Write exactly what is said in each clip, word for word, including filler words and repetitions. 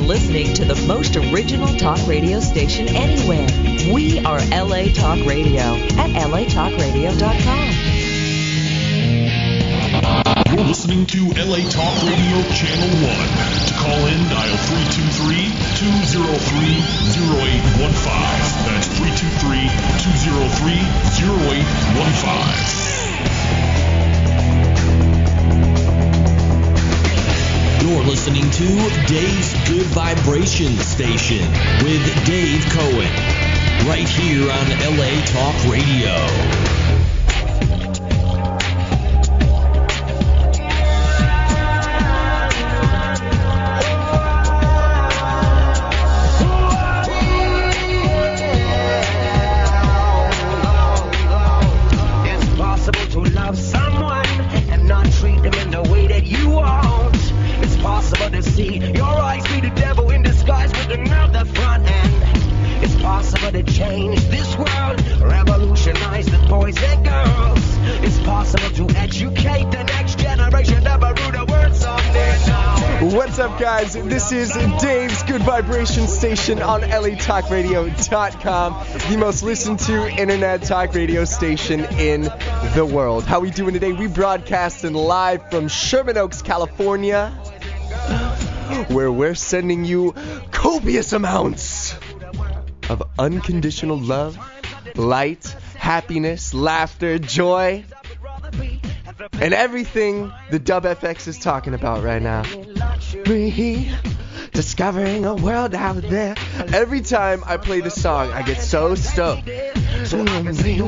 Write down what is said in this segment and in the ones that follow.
listening to the most original talk radio station anywhere. We are L A Talk Radio at L A talk radio dot com. You're listening to L A Talk Radio Channel one. To call in, dial three two three, two zero three, zero eight one five. That's three two three, two zero three, zero eight one five. You're listening to Dave's Good Vibration Station with Dave Cohen, right here on L A Talk Radio. What's up, guys? This is Dave's Good Vibration Station on L A Talk Radio dot com, the most listened to internet talk radio station in the world. How we doing today? We broadcasting live from Sherman Oaks, California, where we're sending you copious amounts of unconditional love, light, happiness, laughter, joy, and everything the Dub F X is talking about right now. Me discovering a world out there. Every time I play this song, I get so stoked. So I'm standing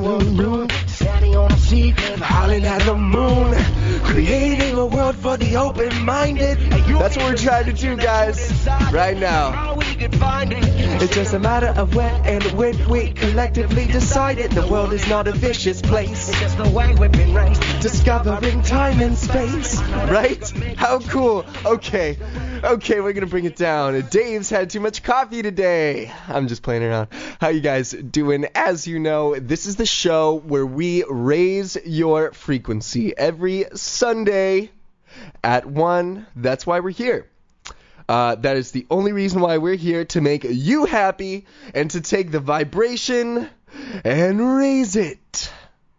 on a seat, howling at the moon, creating a world for the open-minded. That's what we're trying to do, guys, right now. It's just a matter of when and when we collectively decide it. The world is not a vicious place. It's just the way we've been raised. Discovering time and space, right? How cool. Okay, okay, we're gonna bring it down. Dave's had too much coffee today. I'm just playing around. How you guys doing? As you know, this is the show where we raise your frequency every Sunday at one. That's why we're here. Uh, that is the only reason why we're here, to make you happy and to take the vibration and raise it.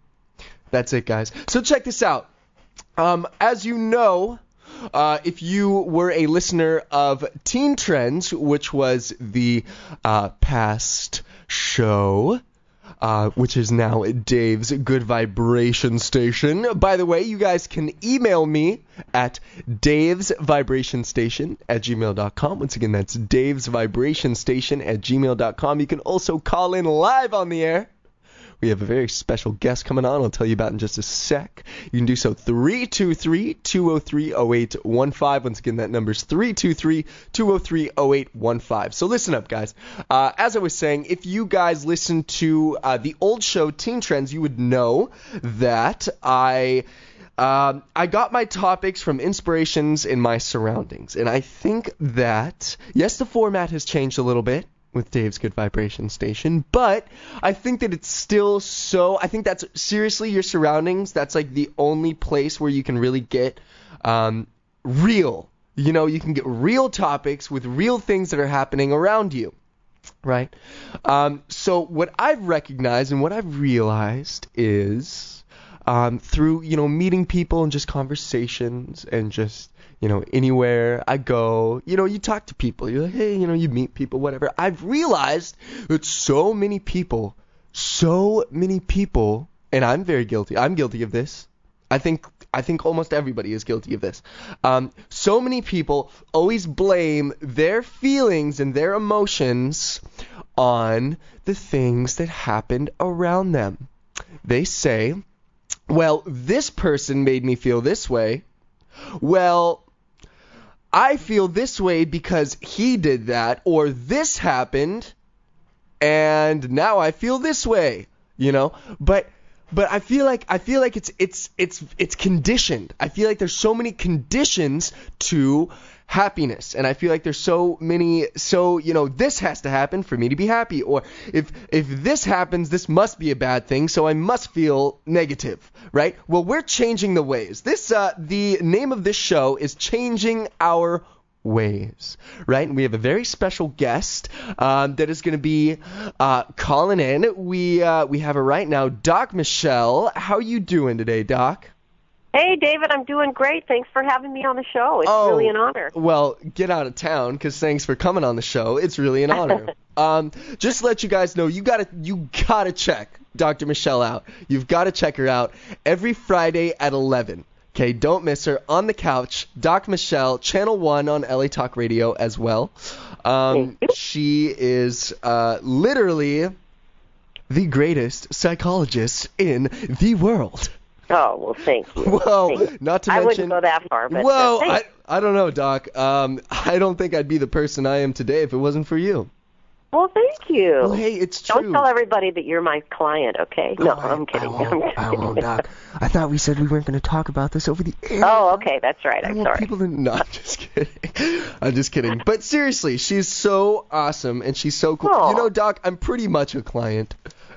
That's it, guys. So check this out. Um, as you know, uh, if you were a listener of Teen Trends, which was the uh, past show, Uh, which is now Dave's Good Vibration Station. By the way, you guys can email me at Dave's Vibration Station at gmail dot com. Once again, that's Dave's Vibration Station at gmail dot com. You can also call in live on the air. We have a very special guest coming on. I'll tell you about in just a sec. You can do so three two three, two zero three, zero eight one five. Once again, that number's three two three, two zero three, zero eight one five. So listen up, guys. Uh, as I was saying, if you guys listen to uh, the old show Teen Trends, you would know that I... Um, I got my topics from inspirations in my surroundings. And I think that, yes, the format has changed a little bit with Dave's Good Vibration Station, but I think that it's still so, I think that's, seriously, your surroundings, that's like the only place where you can really get um, real, you know, you can get real topics with real things that are happening around you, right? Um, so what I've recognized and what I've realized is um, through, you know, meeting people and just conversations and just, you know, anywhere I go, you know, you talk to people. You're like, hey, you know, you meet people, whatever. I've realized that so many people, so many people, and I'm very guilty. I'm guilty of this. I think I think almost everybody is guilty of this. Um, so many people always blame their feelings and their emotions on the things that happened around them. They say, well, this person made me feel this way. Well, I feel this way because he did that, or this happened, and now I feel this way, you know? But but I feel like I feel like it's it's it's it's conditioned. I feel like there's so many conditions to happiness, and I feel like there's so many, so, you know, this has to happen for me to be happy, or if if this happens, this must be a bad thing, so I must feel negative, right? Well, we're changing the ways. This uh the name of this show is Changing Our ways, right? And we have a very special guest um, that is going to be uh, calling in. We uh, we have her right now, Doc Michelle. How are you doing today, Doc? Hey, David, I'm doing great. Thanks for having me on the show. It's oh, really an honor. Well, get out of town, because thanks for coming on the show. It's really an honor. um, just to let you guys know, you gotta you gotta check Doctor Michelle out. You've got to check her out every Friday at eleven. Okay, don't miss her. On the Couch, Doc Michelle, Channel one on L A Talk Radio as well. Um, she is uh, literally the greatest psychologist in the world. Oh, well, thank you. Well, thank you. not to I mention... wouldn't go that far, but... Well, uh, I, I don't know, Doc. Um, I don't think I'd be the person I am today if it wasn't for you. Well, thank you. Well, hey, it's true. Don't tell everybody that you're my client, okay? No, no I, I'm kidding. I won't, I'm kidding. I won't, Doc. I thought we said we weren't going to talk about this over the air. Oh, okay, that's right. I'm I want sorry. people to... No, I'm just kidding. I'm just kidding. But seriously, she's so awesome, and she's so cool. Oh. You know, Doc, I'm pretty much a client.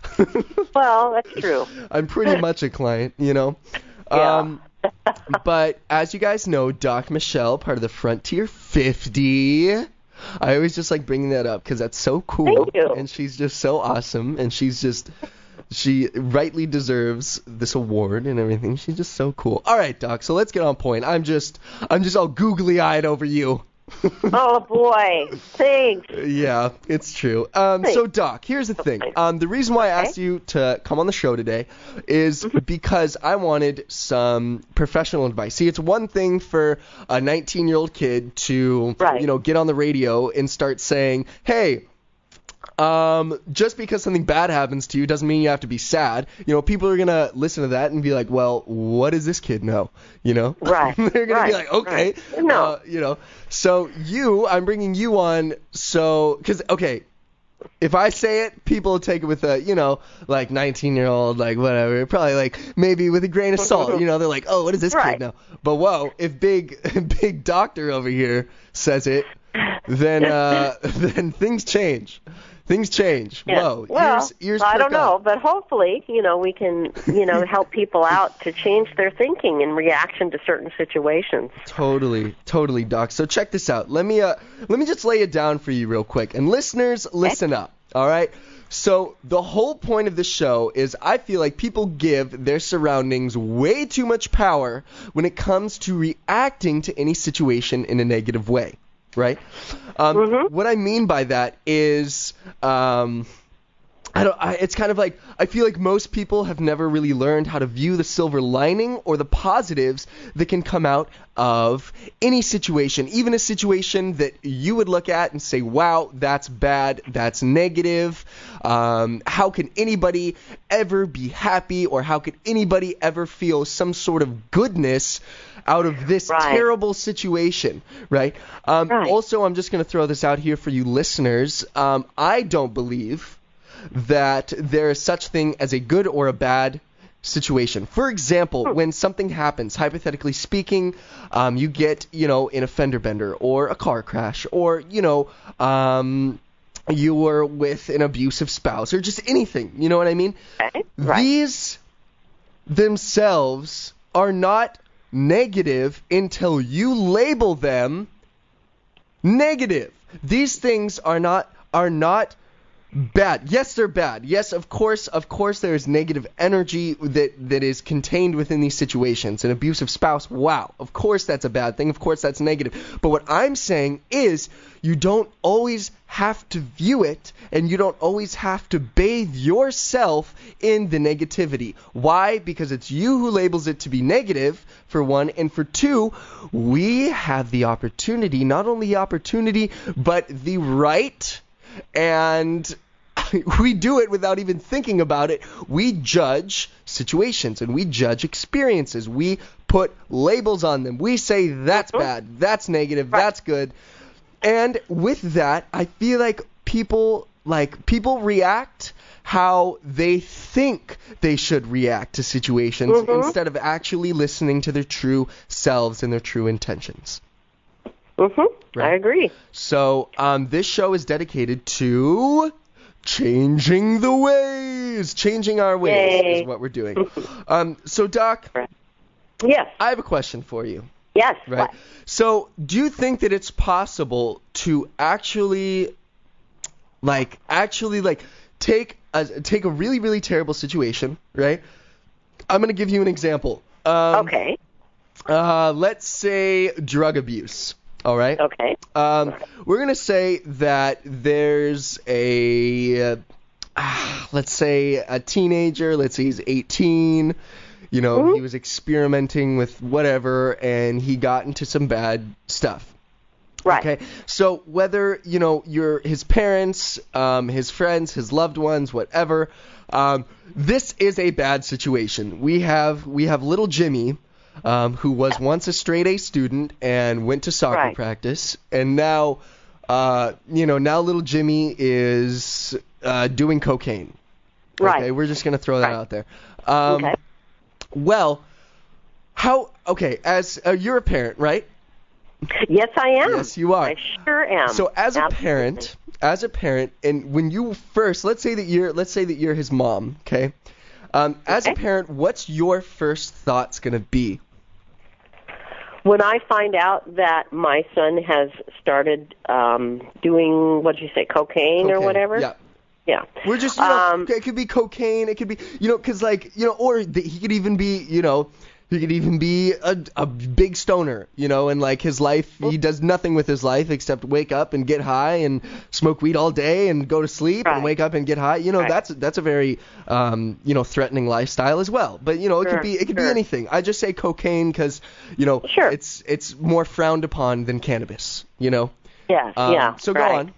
Well, that's true. I'm pretty much a client, you know? Yeah. Um, but as you guys know, Doc Michelle, part of the Frontier fifty. I always just like bringing that up because that's so cool. Thank you. And she's just so awesome. And she's just, she rightly deserves this award and everything. She's just so cool. All right, Doc. So let's get on point. I'm just, I'm just all googly eyed over you. Oh, boy. Thanks. Yeah, it's true. Um, so, Doc, here's the thing. Um, the reason why I asked you to come on the show today is because I wanted some professional advice. See, it's one thing for a nineteen-year-old kid to, right. you know, get on the radio and start saying, hey, Um, just because something bad happens to you doesn't mean you have to be sad. You know, people are going to listen to that and be like, well, what does this kid know? You know? Right. They're going to right. be like, okay. Right. No. Uh, you know, so you, I'm bringing you on so, because, okay, if I say it, people will take it with a, you know, like nineteen-year-old, like whatever, probably like maybe with a grain of salt. You know, they're like, oh, what does this right. kid know? But whoa, if big, big doctor over here says it, then, uh, then things change. Things change. Yeah. Whoa. Well, ears, ears I don't perk know, up. but hopefully, you know, we can, you know, help people out to change their thinking in reaction to certain situations. Totally, totally, Doc. So check this out. Let me, uh, let me just lay it down for you real quick. And listeners, listen up. All right. So the whole point of the show is I feel like people give their surroundings way too much power when it comes to reacting to any situation in a negative way. Right? Um, mm-hmm. What I mean by that is, um, I don't. I, it's kind of like I feel like most people have never really learned how to view the silver lining or the positives that can come out of any situation, even a situation that you would look at and say, "Wow, that's bad. That's negative. Um, how can anybody ever be happy, or how could anybody ever feel some sort of goodness out of this right. terrible situation," right? Um, right. Also, I'm just going to throw this out here for you listeners. Um, I don't believe that there is such thing as a good or a bad situation. For example, hmm. when something happens, hypothetically speaking, um, you get, you know, in a fender bender or a car crash, or, you know, um, you were with an abusive spouse, or just anything. You know what I mean? Okay. Right. These themselves are not negative until you label them negative. These things are not are not bad. Yes, they're bad. Yes, of course, of course there is negative energy that, that is contained within these situations. An abusive spouse, wow. Of course that's a bad thing. Of course that's negative. But what I'm saying is you don't always have to view it, and you don't always have to bathe yourself in the negativity. Why? Because it's you who labels it to be negative, for one, and for two, we have the opportunity, not only the opportunity, but the right, and we do it without even thinking about it. We judge situations and we judge experiences. We put labels on them. We say that's bad, that's negative, right. that's good. And with that, I feel like people like people react how they think they should react to situations mm-hmm. instead of actually listening to their true selves and their true intentions. Mm-hmm. Right? I agree. So um, this show is dedicated to changing the ways. Changing our ways Yay. is what we're doing. um, so, Doc, Yes. I have a question for you. Yes. Right. What? So, do you think that it's possible to actually, like, actually, like, take a take a really, really terrible situation, right? I'm gonna give you an example. Um, Okay. Uh, let's say drug abuse. All right. Okay. Um, we're gonna say that there's a, uh, let's say a teenager. Let's say he's eighteen. You know, Mm-hmm. he was experimenting with whatever, and he got into some bad stuff. Right. Okay. So whether, you know, your his parents, um, his friends, his loved ones, whatever, um, this is a bad situation. We have we have little Jimmy, um, who was once a straight A student and went to soccer Right. practice, and now, uh, you know, now little Jimmy is uh, doing cocaine. Right. Okay. We're just gonna throw that Right. out there. Um, Okay. Well, how? Okay. As uh, you're a parent, right? Yes, I am. Yes, you are. I sure am. So as a Absolutely. parent, as a parent, and when you first, let's say that you're, let's say that you're his mom, okay? Um, as a Okay. parent, what's your first thoughts gonna be? When I find out that my son has started um, doing, what'd you say, cocaine, or Okay, whatever? Yeah. Yeah. We're just, you know, Um, it could be cocaine, it could be, you know, because like, you know, or the, he could even be, you know, he could even be a, a big stoner, you know, and like his life, he does nothing with his life except wake up and get high and smoke weed all day and go to sleep and Right. wake up and get high. You know, Right. that's that's a very, um, you know, threatening lifestyle as well. But you know, it Sure, could be it could be sure. anything. I just say cocaine because, you know, Sure. it's it's more frowned upon than cannabis. You know. Yeah, Um, yeah. So go right. on.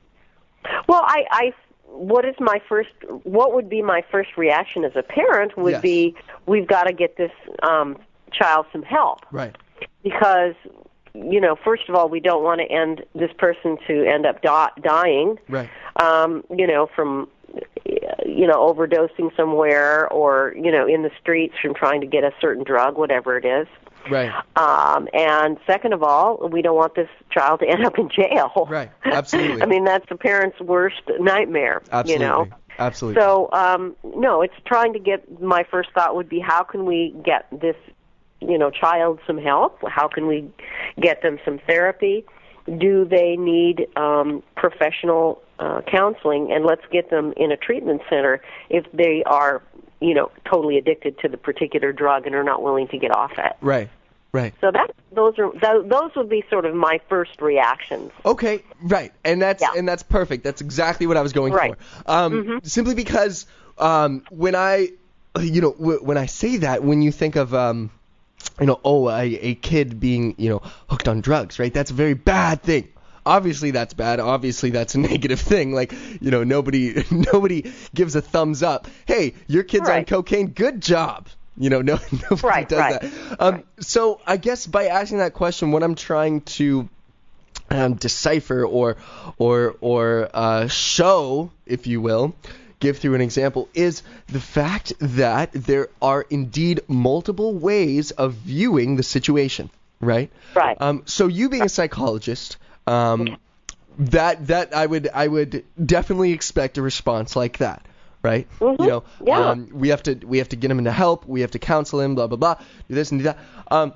Well, I, I, what is my first? What would be my first reaction as a parent? Would Yes. be, we've got to get this um, child some help, Right. because, you know, first of all, we don't want to end this person to end up di- dying, Right. um, you know, from, you know, overdosing somewhere, or, you know, in the streets from trying to get a certain drug, whatever it is. Right. Um, and second of all, we don't want this child to end up in jail. Right. Absolutely. I mean, that's the parent's worst nightmare. Absolutely. You know. Absolutely. So, um, no, it's trying to get. My first thought would be, how can we get this, you know, child some help? How can we get them some therapy? Do they need um, professional uh, counseling? And let's get them in a treatment center if they are, you know, totally addicted to the particular drug and are not willing to get off it. Right. Right. So that those are those, those would be sort of my first reactions. Okay, right, and that's Yeah. and that's perfect. That's exactly what I was going Right. for. Um, Mhm. Simply because um, when I, you know, w- when I say that, when you think of, um, you know, oh, a, a kid being, you know, hooked on drugs, right? That's a very bad thing. Obviously, that's bad. Obviously, that's a negative thing. Like, you know, nobody nobody gives a thumbs up. Hey, your kid's on Right. cocaine. Good job. You know, no nobody Right, does right, that. Um, right. So I guess by asking that question, what I'm trying to um, decipher or or or uh, show, if you will, give through an example, is the fact that there are indeed multiple ways of viewing the situation, right? Right. Um, so you being a psychologist, um, that that I would I would definitely expect a response like that. Right, Mhm. you know, Yeah. um, we have to we have to get him into help. We have to counsel him. Blah blah blah. Do this and do that. Um,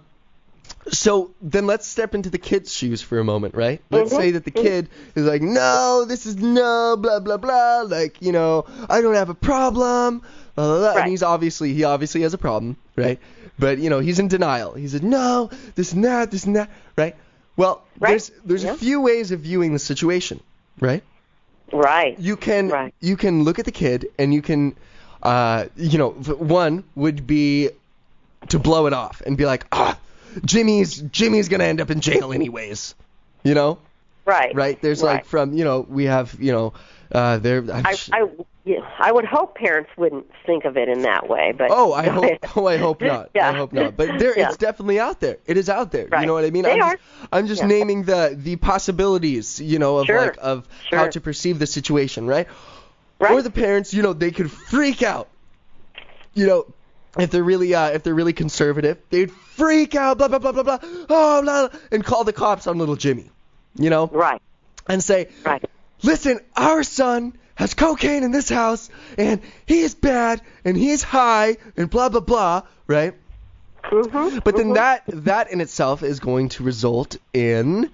so then let's step into the kid's shoes for a moment, right? Let's Mhm. say that the kid is like, no, this is no, blah blah blah. Like, you know, I don't have a problem. Blah, blah, blah. Right. And he's obviously he obviously has a problem, right? But you know, he's in denial. He said, no, this and that, this and that, right? Well, Right. there's there's Yeah. a few ways of viewing the situation, right? Right. You can Right. you can look at the kid and you can, uh, you know, v- one would be to blow it off and be like, ah, Jimmy's Jimmy's gonna end up in jail anyways, you know, Right. right? There's Right. like from you know we have you know, uh, there. I'm I, sh- I, yeah, I would hope parents wouldn't think of it in that way, but Oh, I hope. Oh, I hope not. Yeah. I hope not. But there, Yeah. it's definitely out there. It is out there. You Right. know what I mean? They I'm are. just, I'm just Yeah. naming the the possibilities. You know, of Sure. like of Sure. how to perceive the situation, right? Right. Or the parents, you know, they could freak out. You know, if they're really uh, if they're really conservative, they'd freak out, blah blah blah blah blah, oh blah, blah, and call the cops on little Jimmy. You know, Right. and say, Right. listen, our son has cocaine in this house, and he is bad, and he's high, and blah, blah, blah, right? Mm-hmm. But then mm-hmm. that that in itself is going to result in,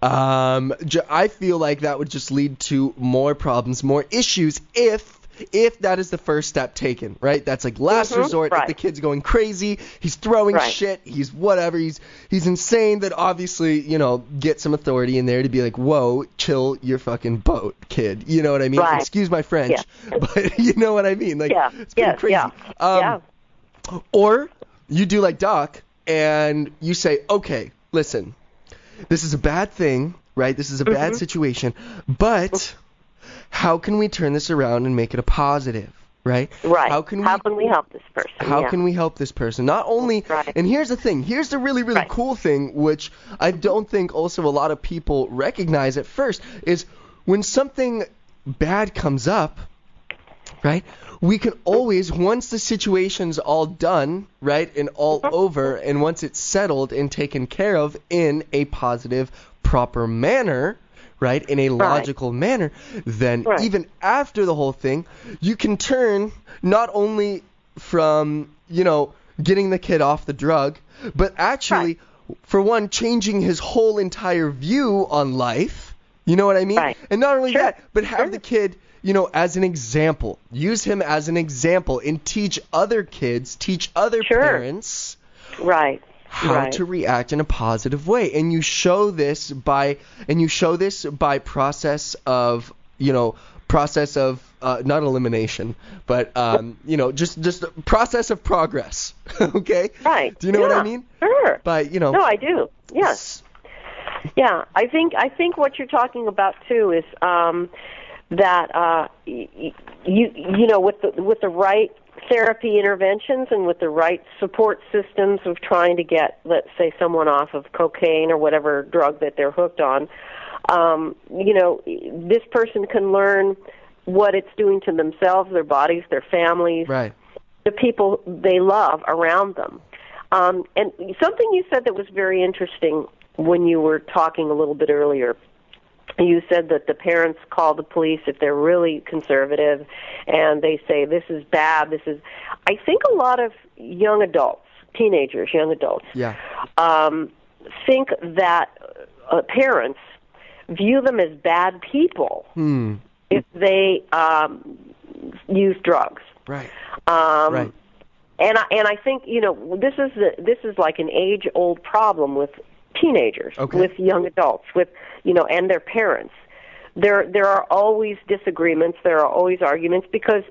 um, j- I feel like that would just lead to more problems, more issues if if that is the first step taken, right? That's like last mm-hmm. resort. Right. If the kid's going crazy, he's throwing right. shit, he's whatever, he's he's insane, then obviously, you know, get some authority in there to be like, whoa, chill your fucking boat, kid. You know what I mean? Right. Excuse my French, yeah. but you know what I mean? Like, yeah. it's pretty yes. crazy. Yeah. Um, yeah. Or you do like Doc and you say, okay, listen, this is a bad thing, right? This is a bad mm-hmm. situation, but how can we turn this around and make it a positive, right? Right. How can we, how can we help this person? How yeah. can we help this person? Not only, right. and here's the thing, here's the really, really right. cool thing, which I don't think also a lot of people recognize at first, is when something bad comes up, right, we can always, once the situation's all done, right, and all over, and once it's settled and taken care of in a positive, proper manner, right, in a logical right. manner, then right. even after the whole thing, you can turn not only from, you know, getting the kid off the drug, but actually, right. for one, changing his whole entire view on life, you know what I mean? Right. And not only sure. that, but have sure. the kid, you know, as an example. Use him as an example and teach other kids, teach other sure. parents right. how right. to react in a positive way. And you show this by and you show this by process of, you know, process of uh, not elimination, but um, you know, just just process of progress. Okay? Right. Do you know yeah. what I mean? Sure. By, you know. No, I do. Yes. Yeah, I think I think what you're talking about too is um, that uh, y- you you know with the with the right therapy interventions and with the right support systems of trying to get, let's say, someone off of cocaine or whatever drug that they're hooked on, um, you know, this person can learn what it's doing to themselves, their bodies, their families, right. the people they love around them. Um, and something you said that was very interesting when you were talking a little bit earlier, you said that the parents call the police if they're really conservative and they say, this is bad, this is... I think a lot of young adults, teenagers, young adults, yeah. um, think that uh, parents view them as bad people hmm. if they um, use drugs. Right. Um, right. And I, and I think, you know, this is the, this is like an age-old problem with teenagers, okay. with young adults, with, you know, and their parents. There there are always disagreements, there are always arguments, because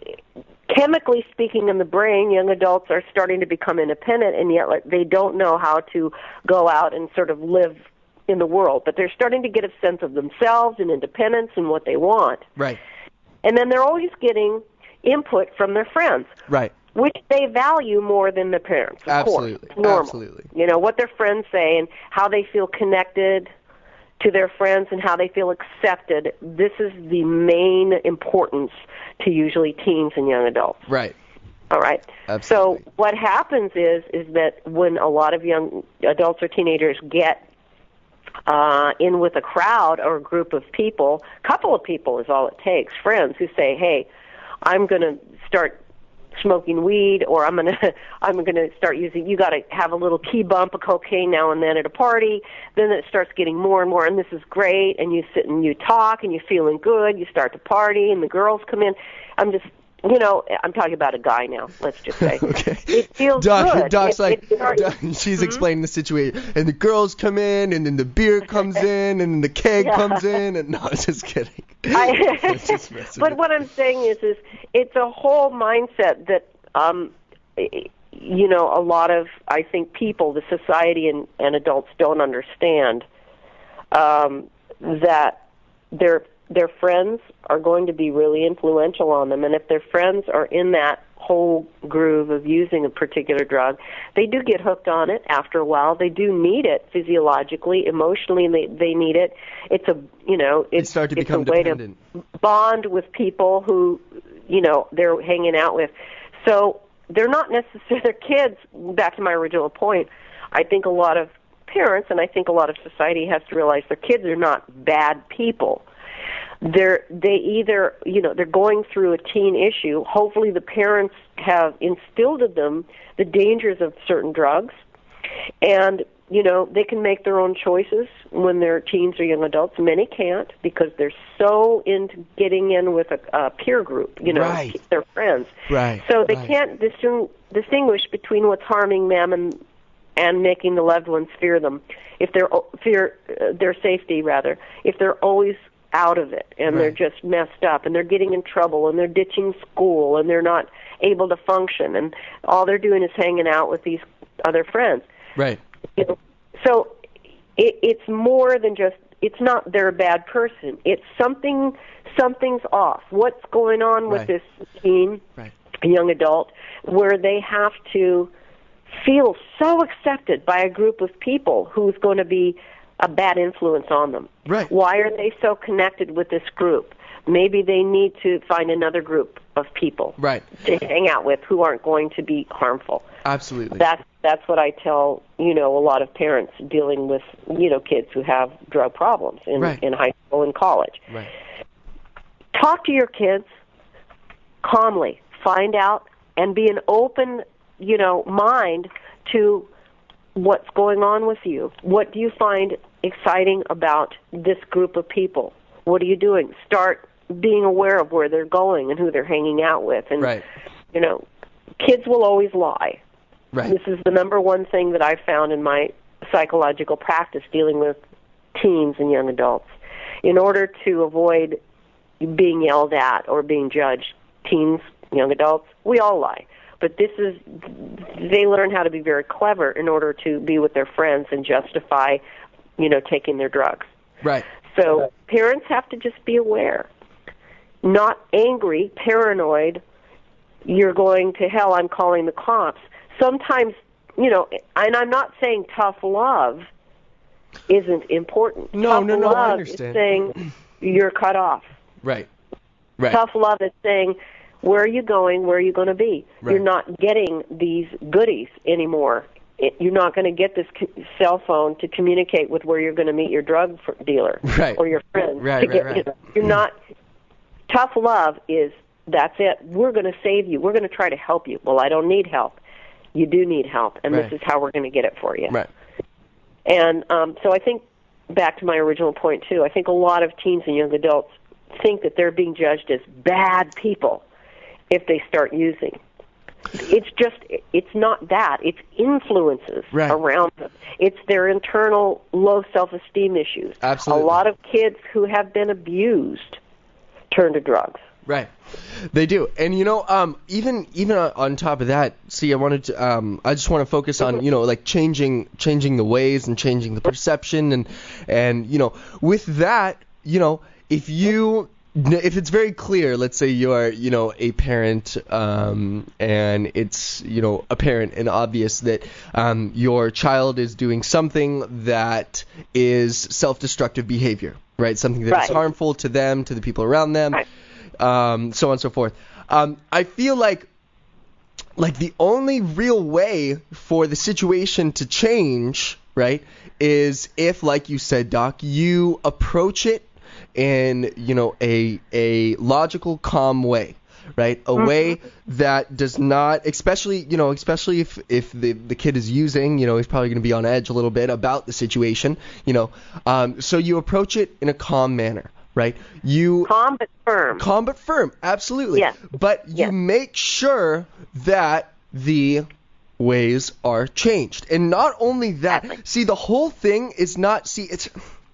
chemically speaking in the brain, young adults are starting to become independent, and yet like, they don't know how to go out and sort of live in the world. But they're starting to get a sense of themselves and independence and what they want. Right. And then they're always getting input from their friends. Right. Which they value more than the parents, of Absolutely. course. Normal. Absolutely. You know, what their friends say and how they feel connected to their friends and how they feel accepted. This is the main importance to usually teens and young adults. Right. All right. Absolutely. So what happens is is that when a lot of young adults or teenagers get uh, in with a crowd or a group of people, a couple of people is all it takes, friends who say, hey, I'm going to start smoking weed, or I'm gonna I'm gonna start using. You got to have a little key bump of cocaine now and then at a party. Then it starts getting more and more, and this is great. And you sit and you talk, and you're feeling good. You start to party, and the girls come in. I'm just, you know, I'm talking about a guy now. Let's just say, okay. It feels Doc, good. Doc's it, like, it starts, Doc, she's mm-hmm. explaining the situation, and the girls come in, and then the beer comes in, and then the keg Yeah. comes in, and no, I'm just kidding. I, just messing but with what I'm saying is, is it's a whole mindset that, um, you know, a lot of, I think, people, the society and, and adults don't understand um, that their their friends are going to be really influential on them, and if their friends are in that whole groove of using a particular drug, they do get hooked on it after a while. They do need it physiologically, emotionally, they they need it. It's a, you know, it's, They start to it's become a way dependent. to bond with people who, you know, they're hanging out with. So they're not necessarily, they're kids. Back to my original point, I think a lot of parents and I think a lot of society has to realize their kids are not bad people. they're they either you know they're going through a teen issue. Hopefully, the parents have instilled in them the dangers of certain drugs, and you know they can make their own choices when they're teens or young adults. Many can't because they're so into getting in with a, a peer group, you know, right. their friends. Right. So they right. can't distin- distinguish between what's harming them and and making the loved ones fear them. If they're fear uh, their safety rather, if they're always out of it and right. they're just messed up and they're getting in trouble and they're ditching school and they're not able to function and all they're doing is hanging out with these other friends. Right. You know, so it, it's more than just, it's not they're a bad person. It's something, something's off. What's going on with right. this teen, right. young adult, where they have to feel so accepted by a group of people who's going to be a bad influence on them. Right. Why are they so connected with this group? Maybe they need to find another group of people right. to hang out with who aren't going to be harmful. Absolutely. That's that's what I tell, you know, a lot of parents dealing with, you know, kids who have drug problems in, right. in high school and college. Right. Talk to your kids calmly. Find out and be an open, you know, mind to what's going on with you. What do you find exciting about this group of people? What are you doing? Start being aware of where they're going and who they're hanging out with. And, right. you know, kids will always lie. Right. This is the number one thing that I've found in my psychological practice dealing with teens and young adults. In order to avoid being yelled at or being judged, teens, young adults, we all lie. But this is, they learn how to be very clever in order to be with their friends and justify, you know, taking their drugs. Right. So right. parents have to just be aware. Not angry, paranoid, you're going to hell, I'm calling the cops. Sometimes, you know, and I'm not saying tough love isn't important. No, tough no, no, love I understand. is saying you're cut off. Right. Right. Tough love is saying, where are you going? Where are you going to be? Right. You're not getting these goodies anymore. It, you're not going to get this co- cell phone to communicate with where you're going to meet your drug for, dealer right. or your friend. Right, to right, get, right. You know, you're not. Tough love is, that's it. We're going to save you. We're going to try to help you. Well, I don't need help. You do need help, and right. this is how we're going to get it for you. Right. And um, so I think, back to my original point, too, I think a lot of teens and young adults think that they're being judged as bad people if they start using. It's just, it's not that. It's influences right. around them. It's their internal low self-esteem issues. Absolutely. A lot of kids who have been abused turn to drugs. Right. They do. And, you know, um, even even on top of that, see, I wanted to, um, I just want to focus on, you know, like changing changing the ways and changing the perception. And, and you know, with that, you know, if you, if it's very clear, let's say you're, you know, a parent, um, and it's, you know, apparent and obvious that um, your child is doing something that is self-destructive behavior, right? Something that right. is harmful to them, to the people around them. Right. Um, so on and so forth. Um, I feel like, like the only real way for the situation to change, right, is if, like you said, Doc, you approach it in, you know, a a logical, calm way, right? A mm-hmm. way that does not, especially, you know, especially if if the the kid is using, you know, he's probably going to be on edge a little bit about the situation, you know. Um, so you approach it in a calm manner. Right, you calm but firm. Calm but firm, absolutely. Yes. But you yes. make sure that the ways are changed, and not only that. Exactly. See, the whole thing is not. See, it's.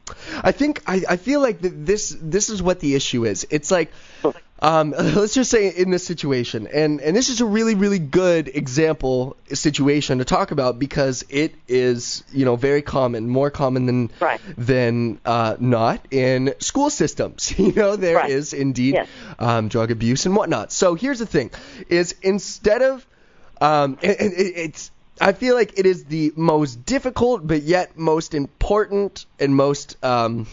I think I, I feel like that this this is what the issue is. It's like, um, let's just say in this situation, and and this is a really really good example situation to talk about because it is, you know, very common, more common than right. than uh, not in school systems. You know, there right. is indeed yes. um, drug abuse and whatnot. So here's the thing: is instead of um, and, and it, it's. I feel like it is the most difficult, but yet most important and most um,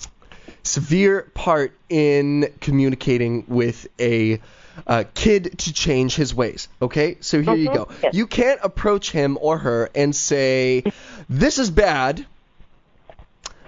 severe part in communicating with a uh, kid to change his ways. Okay, so here mm-hmm. you go. Yes. You can't approach him or her and say, "This is bad.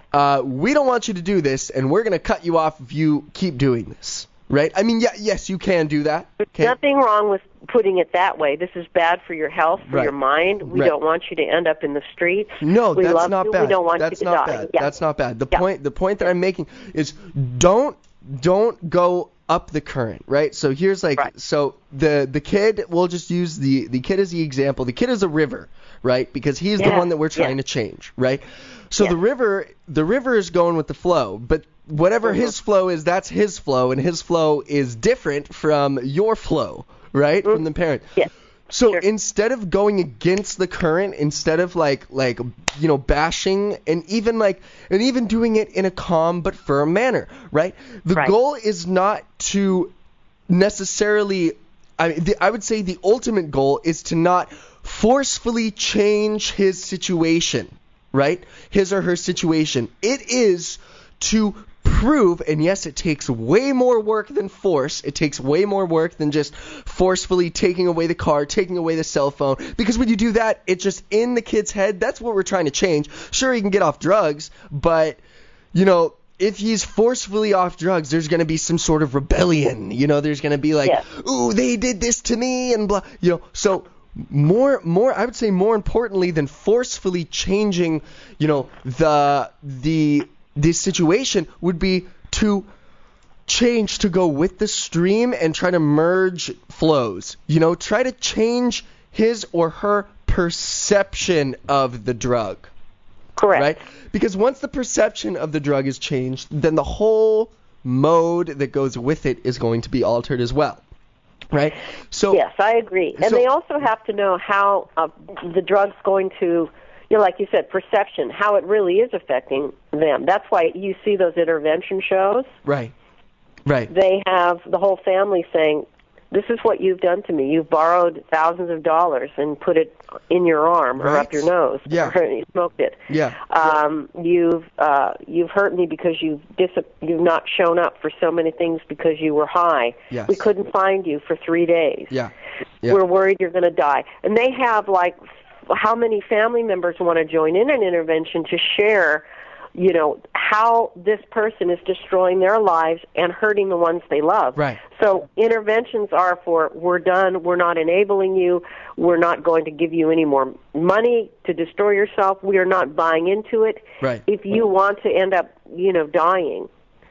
uh, we don't want you to do this, and we're going to cut you off if you keep doing this. Right? I mean, yeah, yes, you can do that. There's nothing wrong with putting it that way. This is bad for your health, for right. your mind. We right. don't want you to end up in the streets. No, we that's love not you. bad. We don't want that's you to not die. bad. Yeah. That's not bad. The yeah. point the point that I'm making is don't don't go up the current, right? So here's like right. so the the kid, we'll just use the the kid as the example. The kid is a river, right? Because he's yeah. the one that we're trying yeah. to change, right? So yeah. the river the river is going with the flow, but whatever mm-hmm. his flow is, that's his flow, and his flow is different from your flow, right? Mm-hmm. From the parent. Yeah. So sure. instead of going against the current, instead of like like you know bashing and even like and even doing it in a calm but firm manner, right? The right. goal is not to necessarily. I the, I would say the ultimate goal is to not forcefully change his situation, right? His or her situation. It is to prove, and yes, it takes way more work than force. It takes way more work than just forcefully taking away the car, taking away the cell phone. Because when you do that, it's just in the kid's head. That's what we're trying to change. Sure, he can get off drugs, but, you know, if he's forcefully off drugs, there's going to be some sort of rebellion. You know, there's going to be like, yeah. ooh, they did this to me, and blah. You know, so more, more, I would say more importantly than forcefully changing, you know, the, the, this situation would be to change to go with the stream and try to merge flows. You know, try to change his or her perception of the drug. Correct. Right? Because once the perception of the drug is changed, then the whole mode that goes with it is going to be altered as well. Right? So yes, I agree. And so, they also have to know how uh, the drug's going to, you know, like you said, perception, how it really is affecting them. That's why you see those intervention shows. Right, right. They have the whole family saying, this is what you've done to me. You've borrowed thousands of dollars and put it in your arm or right. up your nose. Yeah. Or you smoked it. Yeah. Um, you've uh, you've hurt me because you've dis- you've not shown up for so many things because you were high. Yes. We couldn't find you for three days. Yeah. yeah. We're worried you're going to die. And they have like how many family members want to join in an intervention to share, you know, how this person is destroying their lives and hurting the ones they love. Right. So interventions are for, we're done, we're not enabling you, we're not going to give you any more money to destroy yourself, we are not buying into it. Right. If you want to end up, you know, dying,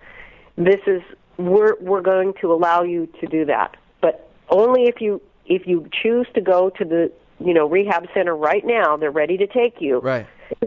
this is, we're we're going to allow you to do that. But only if you if you choose to go to the, you know, rehab center right now, they're ready to take you. Right.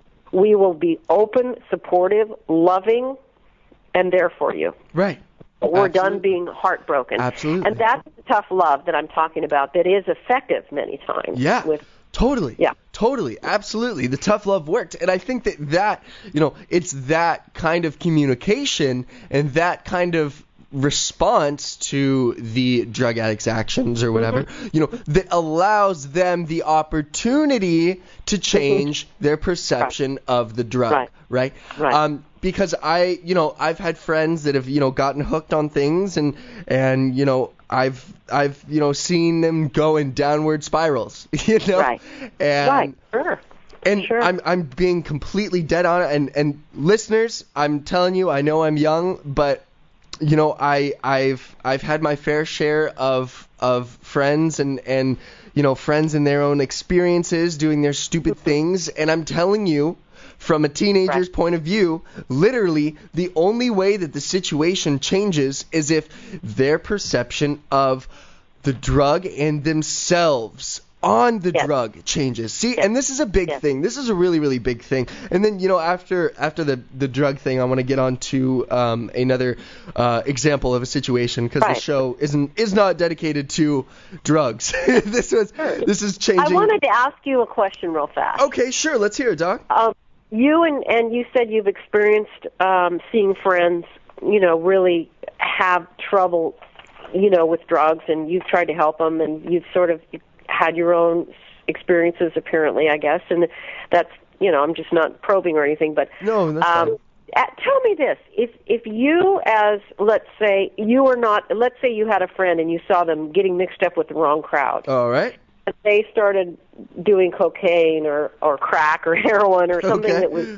We will be open, supportive, loving, and there for you. Right. But we're Absolutely. done being heartbroken. Absolutely. And that's the tough love that I'm talking about that is effective many times. Yeah. With, Totally. Yeah. Totally. Absolutely. The tough love worked. And I think that that, you know, it's that kind of communication and that kind of response to the drug addict's actions or whatever, mm-hmm. you know, that allows them the opportunity to change mm-hmm. their perception right. of the drug, right? Right. right. Um, because I, you know, I've had friends that have, you know, gotten hooked on things and, and, you know, I've, I've, you know, seen them go in downward spirals, you know, right. and, right. Sure. And sure. I'm I'm being completely dead on it. And, and listeners, I'm telling you, I know I'm young, but you know, I I've I've had my fair share of of friends and, and you know, friends in their own experiences doing their stupid things, and I'm telling you, from a teenager's right. point of view, literally the only way that the situation changes is if their perception of the drug and themselves on the yes. drug changes. See, yes. and this is a big yes. thing. This is a really, really big thing. And then, you know, after after the, the drug thing, I want to get on to um, another uh, example of a situation because right. the show isn't is not dedicated to drugs. this was sure. this is changing. I wanted to ask you a question real fast. Okay, sure. Let's hear it, Doc. Um, you and and you said you've experienced um, seeing friends, you know, really have trouble, you know, with drugs, and you've tried to help them, and you've sort of had your own experiences, apparently, I guess, and that's, you know, I'm just not probing or anything, but no, that's um, uh, tell me this: if if you, as let's say, you were not, let's say you had a friend and you saw them getting mixed up with the wrong crowd, all right, and they started doing cocaine or or crack or heroin or something okay. that was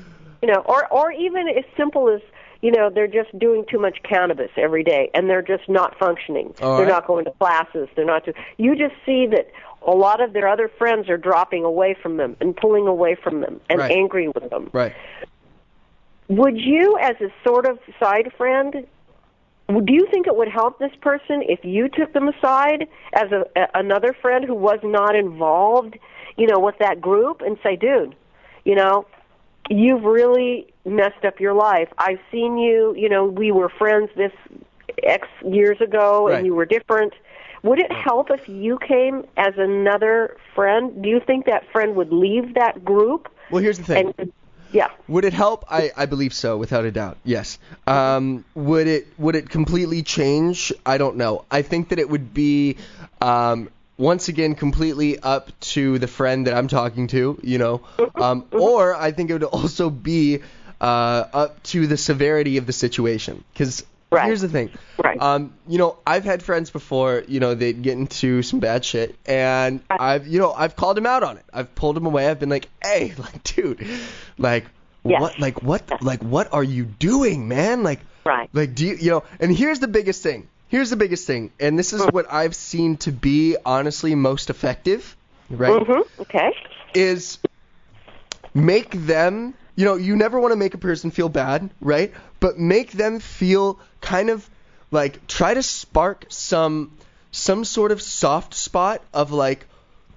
You know, or or even as simple as, you know, they're just doing too much cannabis every day and they're just not functioning. All they're right. not going to classes. They're not. Do- you just see that a lot of their other friends are dropping away from them and pulling away from them and Right. angry with them. Right. Would you, as a sort of side friend, do you think it would help this person if you took them aside as a, a another friend who was not involved, you know, with that group and say, dude, you know, you've really messed up your life. I've seen you, you know, we were friends this X years ago and Right. you were different. Would it help if you came as another friend? Do you think that friend would leave that group? Well, here's the thing. And, yeah. Would it help? I, I believe so, without a doubt. Yes. Um, would it would it completely change? I don't know. I think that it would be um, once again completely up to the friend that I'm talking to, you know, um, or I think it would also be uh, up to the severity of the situation. Because Right. here's the thing. Right. Um, you know, I've had friends before, you know, they'd get into some bad shit, and Right. I've, you know, I've called them out on it. I've pulled them away. I've been like, hey, like, dude, like, Yes. what, like, what, Yes. like, what are you doing, man? Like, Right. like, do you, you know, and here's the biggest thing. Here's the biggest thing, and this is Mm. what I've seen to be honestly most effective, right? Mm-hmm. Okay. Is make them, you know, you never want to make a person feel bad, right? But make them feel kind of like, try to spark some some sort of soft spot of like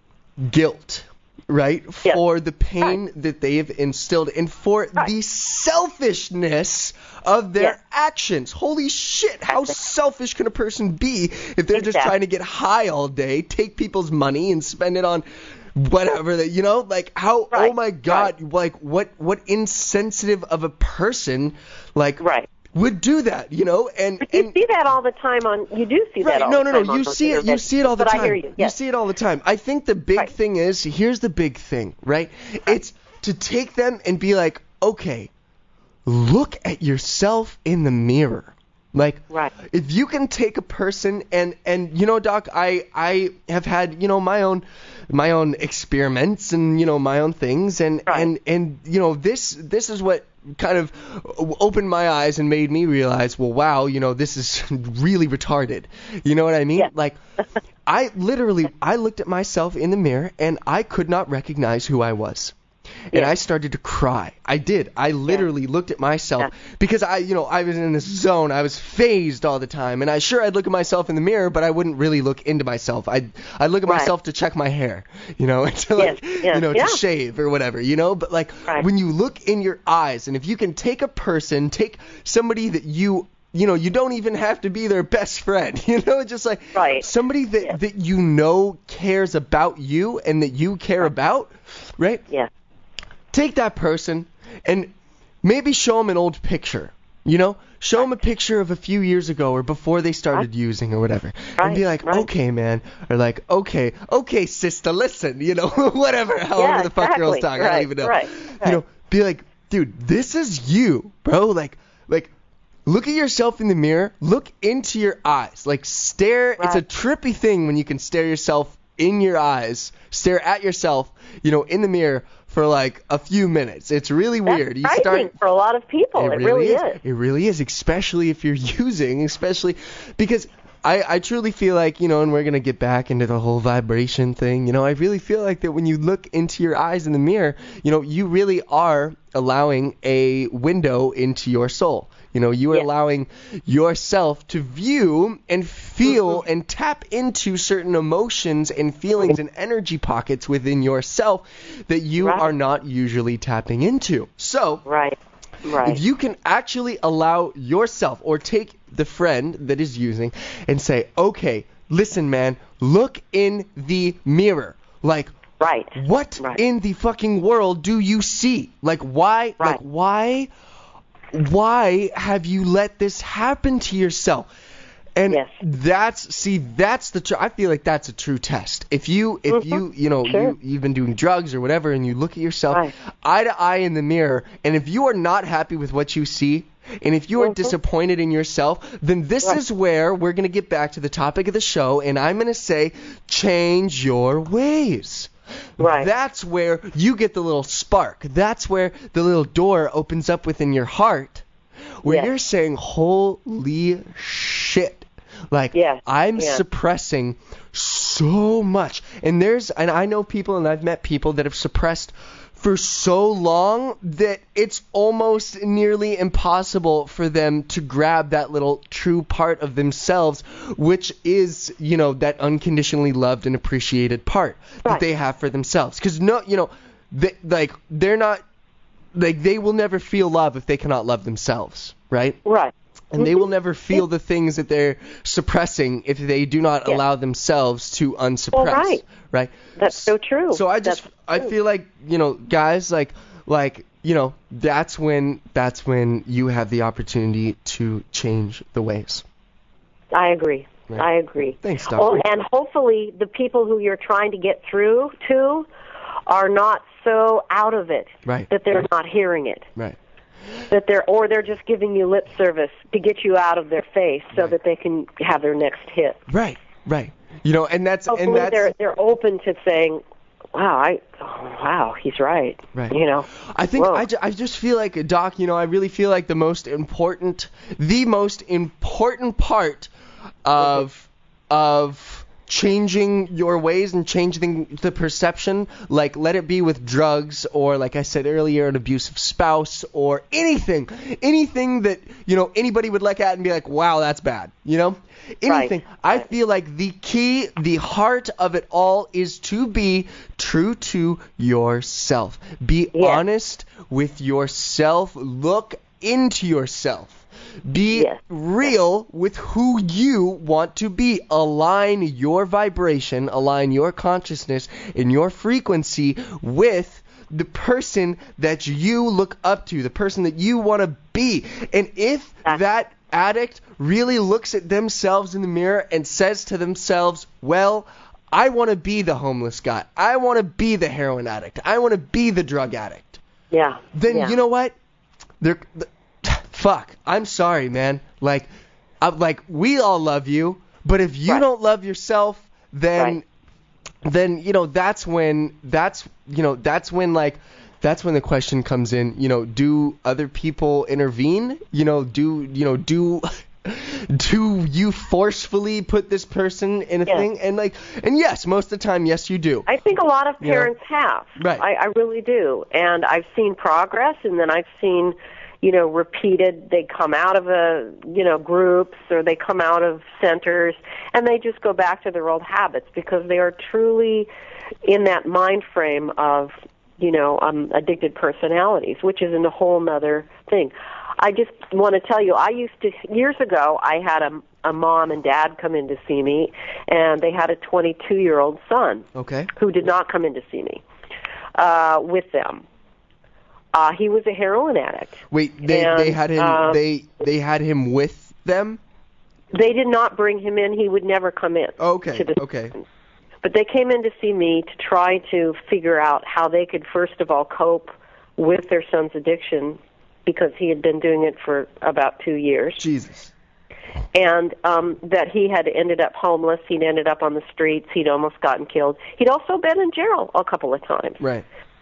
guilt, right? Yes. For the pain Right. that they've instilled and for Right. the selfishness of their Yes. actions. Holy shit, how selfish can a person be if they're just Exactly. trying to get high all day, take people's money and spend it on whatever that, you know, like how, Right. oh my God, like what, what insensitive of a person, like, Right. would do that, you know, and, But you and see that all the time on. You do see right, that all no, the no, time no, on you those see it, you internet- see it all the but time. I hear you. Yes. see it all the time. I think the big Right. thing is, here's the big thing, right? It's to take them and be like, okay, look at yourself in the mirror. Like, Right. if you can take a person and, and, you know, Doc, I, I have had, you know, my own, my own experiments and, you know, my own things. And, Right. and, and, you know, this, this is what kind of opened my eyes and made me realize, well, wow, you know, this is really retarded. You know what I mean? Yeah. Like, I literally, I looked at myself in the mirror and I could not recognize who I was. And Yeah. I started to cry. I did. I literally looked at myself Yeah. because I, you know, I was in this zone. I was phased all the time. And I sure I'd look at myself in the mirror, but I wouldn't really look into myself. I'd, I'd look at Right. myself to check my hair, you know, to like, Yes, yes, you know, yeah. to shave or whatever, you know. But like Right. when you look in your eyes, and if you can take a person, take somebody that you, you know, you don't even have to be their best friend, you know, just like Right. somebody that, Yeah. that you know cares about you and that you care about, right? Yeah. Take that person and maybe show them an old picture, you know, show them a picture of a few years ago or before they started Right. using or whatever, and Right, be like, right. okay, man, or like, okay, okay, sister, listen, you know, whatever, however the fuck girls exactly. talk, I Right, don't even know, right, you right. know, be like, dude, this is you, bro, like, like, look at yourself in the mirror, look into your eyes, like, stare, it's a Right. trippy thing when you can stare yourself in your eyes, stare at yourself, you know, in the mirror for like a few minutes. It's really That's weird. You frightening start for a lot of people. It, really is. It really is, especially if you're using, especially because I, I truly feel like, you know, and we're going to get back into the whole vibration thing, you know, I really feel like that when you look into your eyes in the mirror, you know, you really are allowing a window into your soul. You know, you are Yes. allowing yourself to view and feel Mm-hmm. and tap into certain emotions and feelings and energy pockets within yourself that you Right. are not usually tapping into. So, Right. Right. if you can actually allow yourself or take the friend that is using and say, okay, listen, man, look in the mirror. Like, right. what Right. in the fucking world do you see? Like, why, like, Right. why, why have you let this happen to yourself? And Yes. that's, see, that's the, tr- I feel like that's a true test. If you, if Mhm. you, you know, Sure. you, you've been doing drugs or whatever, and you look at yourself Right. eye to eye in the mirror, and if you are not happy with what you see, and if you are Mhm. disappointed in yourself, then this Right. is where we're going to get back to the topic of the show, and I'm going to say, change your ways. Right. That's where you get the little spark. That's where the little door opens up within your heart, where Yes. you're saying, holy shit. Like, Yes. I'm yes. suppressing so much. And there's, and I know people, and I've met people that have suppressed for so long that it's almost nearly impossible for them to grab that little true part of themselves, which is, you know, that unconditionally loved and appreciated part that Right. they have for themselves. Because, no, you know, they, like, they're not, like, they will never feel love if they cannot love themselves, right? Right. And they will never feel the things that they're suppressing if they do not Yeah. allow themselves to unsuppress. Well, right. Right? That's so true. So I just That's I true. feel like, you know, guys, like like, you know, that's when that's when you have the opportunity to change the ways. I agree. Right. I agree. Thanks, Oh, Doctor. and hopefully the people who you're trying to get through to are not so out of it Right. that they're not hearing it. Right. That they're or they're just giving you lip service to get you out of their face so Right. that they can have their next hit. Right. Right. You know, and that's and Hopefully that's they're they're open to saying, "Wow, I oh, wow, he's right." Right. You know. I think Whoa. I, ju- I just feel like, Doc, you know, I really feel like the most important, the most important part of of changing your ways and changing the perception, like let it be with drugs or, like I said earlier, an abusive spouse or anything, anything that, you know, anybody would look at and be like, wow, that's bad, you know? Anything. Right. I feel like the key, the heart of it all is to be true to yourself. Be Yes. honest with yourself. Look into yourself. Be Yes. real with who you want to be. Align your vibration, align your consciousness and your frequency with the person that you look up to, the person that you want to be. And if that addict really looks at themselves in the mirror and says to themselves, well, I want to be the homeless guy. I want to be the heroin addict. I want to be the drug addict. Yeah. Then yeah. you know what? They're, th- fuck. I'm sorry, man. Like, I'm, like we all love you, but if you Right. don't love yourself, then, Right. then you know that's when that's you know that's when like that's when the question comes in. You know, do other people intervene? You know, do you know do. Do you forcefully put this person in a Yes. thing? And like, and yes, most of the time, yes, you do. I think a lot of You know? parents have. Right. I, I really do. And I've seen progress, and then I've seen, you know, repeated, they come out of a, you know, groups or they come out of centers, and they just go back to their old habits because they are truly in that mind frame of, you know, um, addicted personalities, which is a whole nother thing. I just want to tell you, I used to, years ago, I had a, a mom and dad come in to see me, and they had a twenty-two-year-old son Okay. who did not come in to see me uh, with them. Uh, he was a heroin addict. Wait, they And, they had him um, they they had him with them? They did not bring him in. He would never come in. Okay. to the Okay. But they came in to see me to try to figure out how they could, first of all, cope with their son's addiction, because he had been doing it for about two years, Jesus. and um, that he had ended up homeless. He'd ended up on the streets. He'd almost gotten killed. He'd also been in jail a couple of times. Right.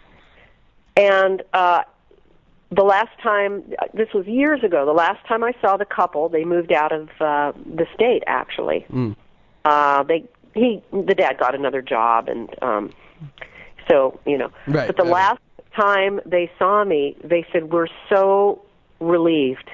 And uh, the last time, this was years ago, the last time I saw the couple, they moved out of uh, the state, actually. Mm. Uh, they he the dad got another job, and um, so you know. Right, But the right. last time they saw me, they said, "We're so relieved."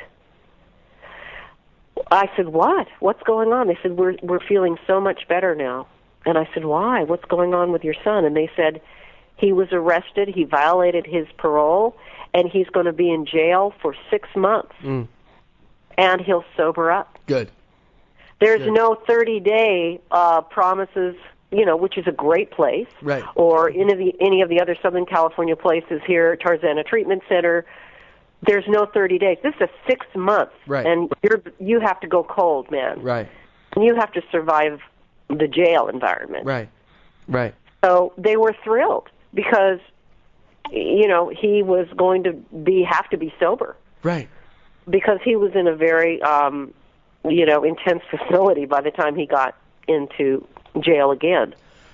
I said, "What? What's going on?" They said, "We're we're feeling so much better now." And I said, "Why? What's going on with your son?" And they said, "He was arrested. He violated his parole, and he's going to be in jail for six months, Mm. and he'll sober up." Good. There's Good. no thirty-day uh, promises, you know, which is a great place, Right. or any of the any of the other Southern California places here, Tarzana Treatment Center. There's no thirty days. This is a six months, Right. and you're you have to go cold, man. Right. And you have to survive the jail environment. Right. Right. So they were thrilled because, you know, he was going to be have to be sober Right. because he was in a very, um, you know, intense facility by the time he got into jail again.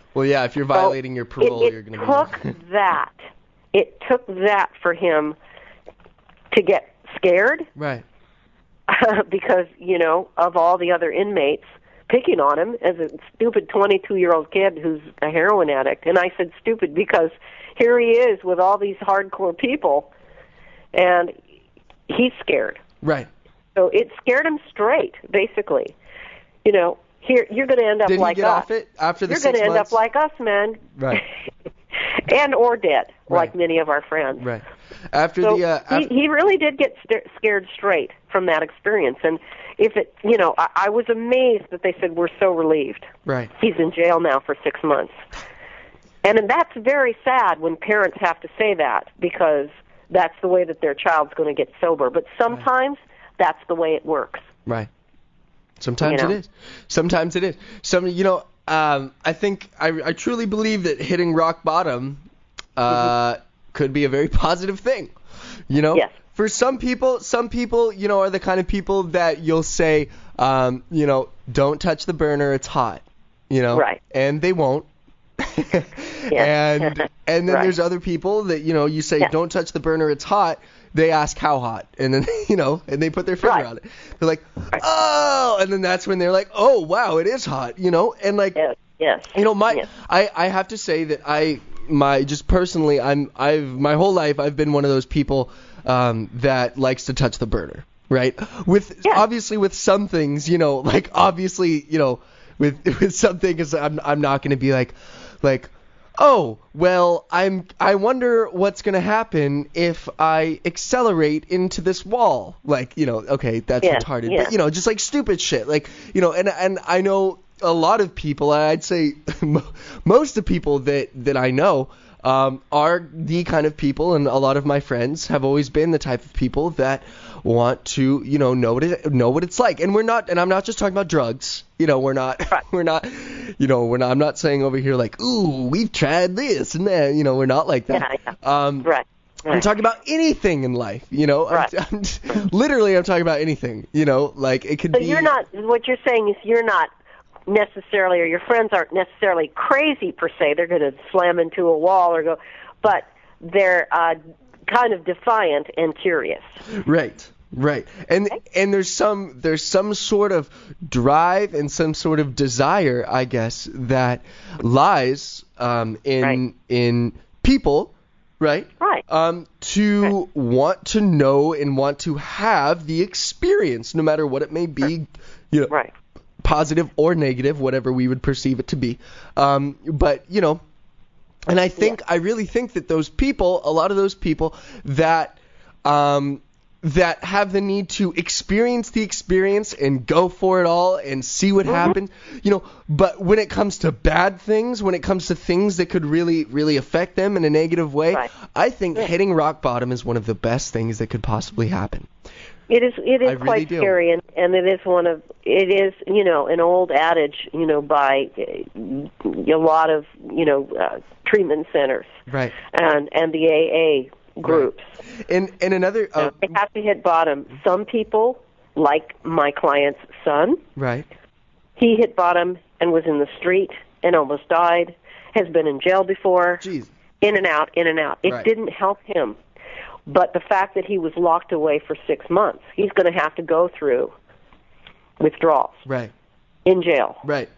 Well, yeah, if you're violating so your parole, it, it you're going to took be... that. It took that for him to get scared. Right. Because, you know, of all the other inmates picking on him as a stupid twenty-two-year-old kid who's a heroin addict. And I said stupid because here he is with all these hardcore people, and he's scared. Right. So it scared him straight, basically. You know, here you're going to end up Did like he get us. off it after the You're six going to end months? up like us, man. Right. And or dead, Right. like many of our friends. Right. After So the... Uh, after... he, he really did get st- scared straight from that experience. And if it, you know, I, I was amazed that they said, we're so relieved. Right. He's in jail now for six months. And, and that's very sad when parents have to say that, because that's the way that their child's going to get sober. But sometimes that's the way it works. Right. Sometimes You know? it is. Sometimes it is. Some, you know, um, I think I, I truly believe that hitting rock bottom uh, mm-hmm. could be a very positive thing. You know, Yes. For some people, some people, you know, are the kind of people that you'll say, um, you know, don't touch the burner, it's hot. You know, Right. And they won't. Yes. and and then Right. there's other people that, you know, you say, Yeah. don't touch the burner, it's hot. They ask how hot, and then, you know, and they put their finger Right. on it. They're like, oh, and then that's when they're like, oh, wow, it is hot, you know, and like, Yes. Yes. you know, my, Yes. I, I have to say that I, my, just personally, I'm, I've, my whole life, I've been one of those people, um, that likes to touch the burner, right? With, Yeah. obviously with some things, you know, like, obviously, you know, with, with some things, I'm, I'm not going to be like, like, oh, well, I'm, I wonder what's going to happen if I accelerate into this wall. Like, you know, okay, that's Yeah, retarded. yeah. But, you know, just like stupid shit. Like, you know, and, and I know a lot of people, I'd say most of the people that, that I know, um, are the kind of people, and a lot of my friends have always been the type of people that want to, you know, know what it, know what it's like. And we're not, and I'm not just talking about drugs. You know, we're not, Right. we're not, you know, we're not, I'm not saying over here like, ooh, we've tried this and that. You know, we're not like that. Yeah, yeah. Um, Right. I'm Right. talking about anything in life, you know. Right. I'm, I'm, literally, I'm talking about anything, you know. Like, it could So be... you're not, what you're saying is you're not necessarily, or your friends aren't necessarily crazy per se. They're going to slam into a wall or go, but they're uh, kind of defiant and curious. Right, right. And Okay. and there's some there's some sort of drive and some sort of desire, I guess, that lies um, in Right. in people, right? Right. Um, to want to know and want to have the experience, no matter what it may be, you know, Right. positive or negative, whatever we would perceive it to be. Um, but, you know, and I think, I really think that those people, a lot of those people that, um, that have the need to experience the experience and go for it all and see what Mm-hmm. happens, you know, but when it comes to bad things, when it comes to things that could really, really affect them in a negative way, Right. I think Yeah. hitting rock bottom is one of the best things that could possibly happen. It is. It is I really quite do. scary, and, and it is one of. It is, you know, an old adage, you know, by uh, a lot of, you know, uh, treatment centers Right. and and the A A groups. And, and another, uh, They have to hit bottom. Some people, like my client's son, right. he hit bottom and was in the street and almost died. Has been in jail before. Jeez. In and out, in and out. It Right. didn't help him. But the fact that he was locked away for six months, he's going to have to go through withdrawals Right. in jail. Right.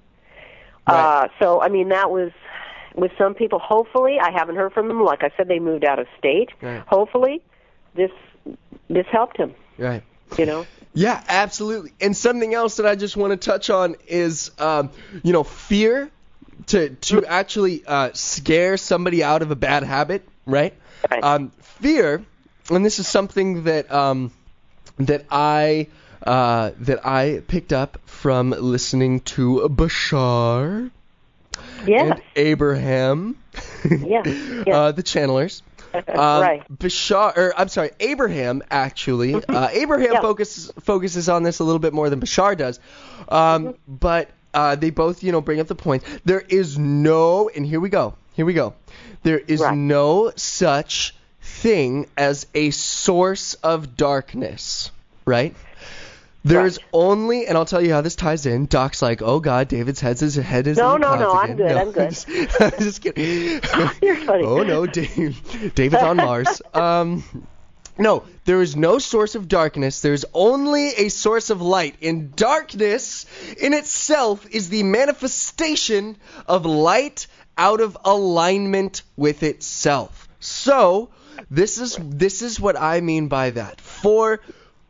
Uh, so, I mean, that was, with some people, hopefully, I haven't heard from them. Like I said, they moved out of state. Right. Hopefully, this this helped him, Right. you know? Yeah, absolutely. And something else that I just want to touch on is, um, you know, fear to to actually uh, scare somebody out of a bad habit, right? Right. Um, fear, and this is something that um, that I uh, that I picked up from listening to Bashar Yes. and Abraham, Yeah. Yeah. uh, the channelers. Um, Right. Bashar, or I'm sorry, Abraham actually. Uh, Abraham Yeah. focuses focuses on this a little bit more than Bashar does, um, but uh, they both, you know, bring up the point. There is no, and here we go, here we go. There is Right. no such thing as a source of darkness, right? There's Right. only, and I'll tell you how this ties in. Doc's like, oh God, David's head is head is No, in the no, no, clouds I'm again. good, I'm good. just, I'm just kidding. You're funny. Oh no, Dave, David's on Mars. Um, no, there is no source of darkness. There's only a source of light. And darkness in itself is the manifestation of light out of alignment with itself. So this is this is what I mean by that. For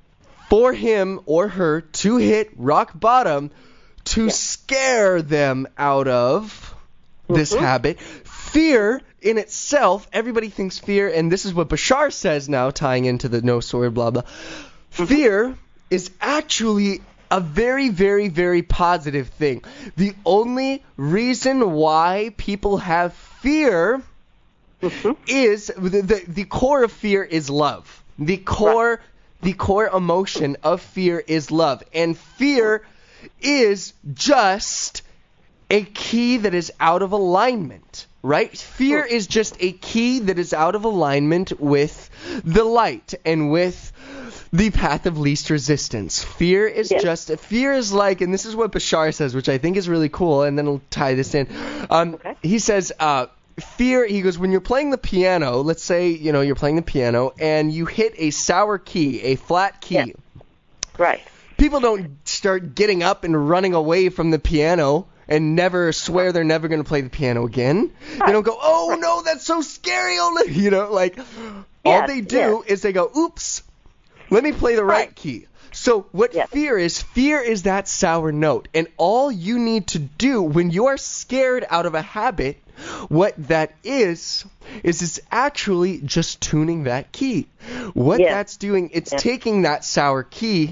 for him or her to hit rock bottom, to Yeah. scare them out of this Mhm. habit, fear in itself, everybody thinks fear, and this is what Bashar says now, tying into the no sword, blah, blah. Fear is actually a very, very, very positive thing. The only reason why people have fear Mhm. is, the, the, the core of fear is love. The core, the core emotion of fear is love. And fear is just a key that is out of alignment, right? Fear is just a key that is out of alignment with the light and with the path of least resistance. Fear is Yes. just, fear is like, and this is what Bashar says, which I think is really cool, and then I'll tie this in. Um, Okay. He says, uh, fear, he goes, when you're playing the piano, let's say, you know, you're playing the piano, and you hit a sour key, a flat key. Yeah. Right. People don't start getting up and running away from the piano and never swear they're never going to play the piano again. They don't go, oh no, that's so scary. Oh, no. You know, like, all Yes, they do is they go, oops, let me play the right, Right. key. So what Yes. fear is, fear is that sour note. And all you need to do when you're scared out of a habit, what that is, is it's actually just tuning that key. What Yes. that's doing, it's Yes. taking that sour key,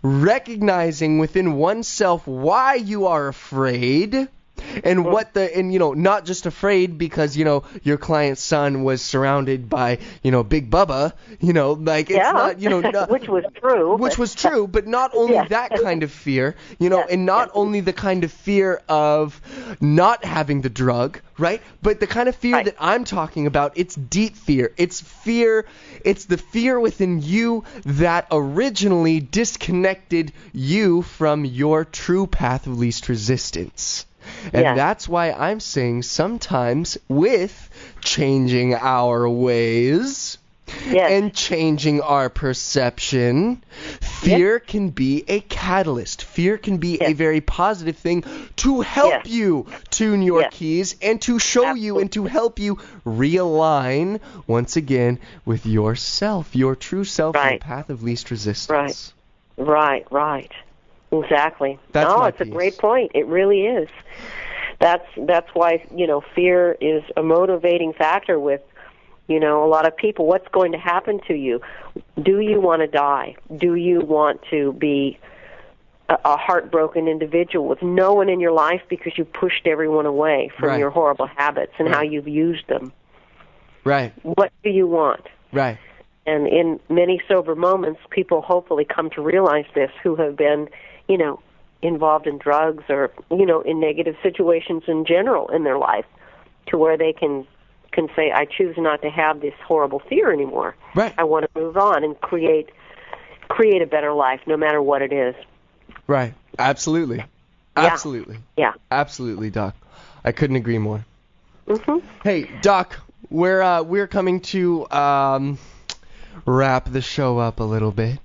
recognizing within oneself why you are afraid, and what the, and you know, not just afraid because, you know, your client's son was surrounded by, you know, Big Bubba, you know, like it's Yeah. not, you know, not, Which was true. which but- was true, but not only Yeah. that kind of fear, you know, Yes, and not yes. only the kind of fear of not having the drug, right? But the kind of fear Right. that I'm talking about, it's deep fear. It's fear, it's the fear within you that originally disconnected you from your true path of least resistance. And Yes. that's why I'm saying sometimes with changing our ways, Yes. and changing our perception, fear can be a catalyst. Fear can be a Yes. very positive thing to help Yes. you tune your Yes. keys and to show you and to help you realign once again with yourself, your true self, your Right. path of least resistance. Right, right. Exactly. That's no, my it's a piece. great point. It really is. That's that's why, you know, fear is a motivating factor with, you know, a lot of people. What's going to happen to you? Do you want to die? Do you want to be a, a heartbroken individual with no one in your life because you pushed everyone away from Right. your horrible habits and how Right. you've used them? Right, What do you want? right. And in many sober moments, people hopefully come to realize this who have been, you know, involved in drugs or, you know, in negative situations in general in their life, to where they can can say, I choose not to have this horrible fear anymore. Right. I want to move on and create create a better life, no matter what it is. Right. Absolutely. Absolutely. Yeah. Absolutely, Doc. I couldn't agree more. Mhm. Hey, Doc, we're uh, we're coming to um, wrap the show up a little bit,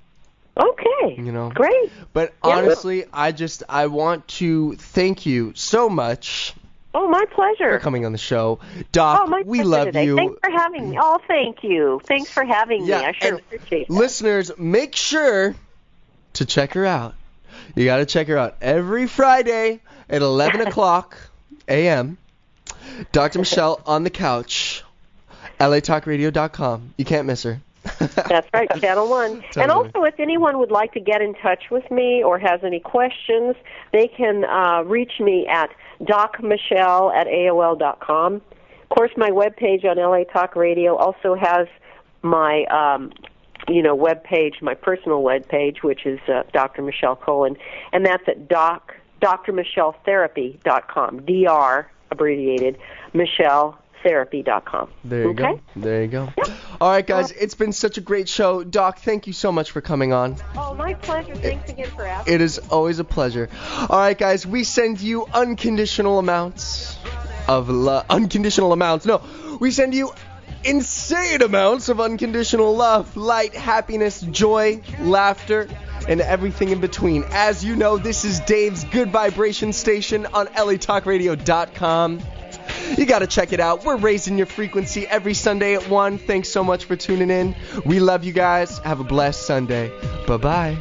Okay. you know. Great. But Yeah. honestly, I just I want to thank you so much Oh, my pleasure. for coming on the show, Doc. Oh, my we pleasure love today. you. Thanks for having me. Oh, thank you. Thanks for having Yeah, me. I sure and appreciate that. Listeners, make sure to check her out. You got to check her out every Friday at eleven o'clock a m Doctor Michelle on the couch, L A talk radio dot com. You can't miss her. That's right, Channel One. Totally. And also, if anyone would like to get in touch with me or has any questions, they can uh, reach me at doc michelle at A O L dot com. Of course, my webpage on L A Talk Radio also has my, um, you know, webpage, my personal webpage, which is uh, Doctor Michelle Cohen, and that's at doc dr michelle therapy dot com. D R abbreviated, Michelle therapy dot com. There you okay? go. There you go. Yep. All right, guys, it's been such a great show. Doc, thank you so much for coming on. Oh, my pleasure. Thanks again for asking. It is always a pleasure. All right, guys, we send you unconditional amounts of love. Unconditional amounts. No, we send you insane amounts of unconditional love, light, happiness, joy, laughter, and everything in between. As you know, this is Dave's Good Vibration Station on L A Talk Radio dot com. You got to check it out. We're raising your frequency every Sunday at one. Thanks so much for tuning in. We love you guys. Have a blessed Sunday. Bye-bye.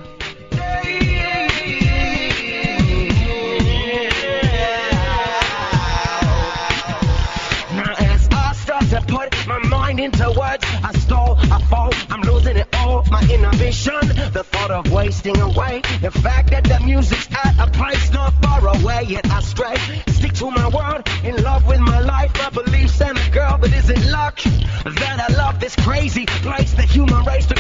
Now as I start to put my mind into words, I stall, I fall, I'm losing it all, my inhibition, the thought of wasting away, the fact that the music's at a place not far away, yet I stray, stick to my word, in love with my life, my beliefs, and a girl that isn't luck, that I love this crazy place, the human race.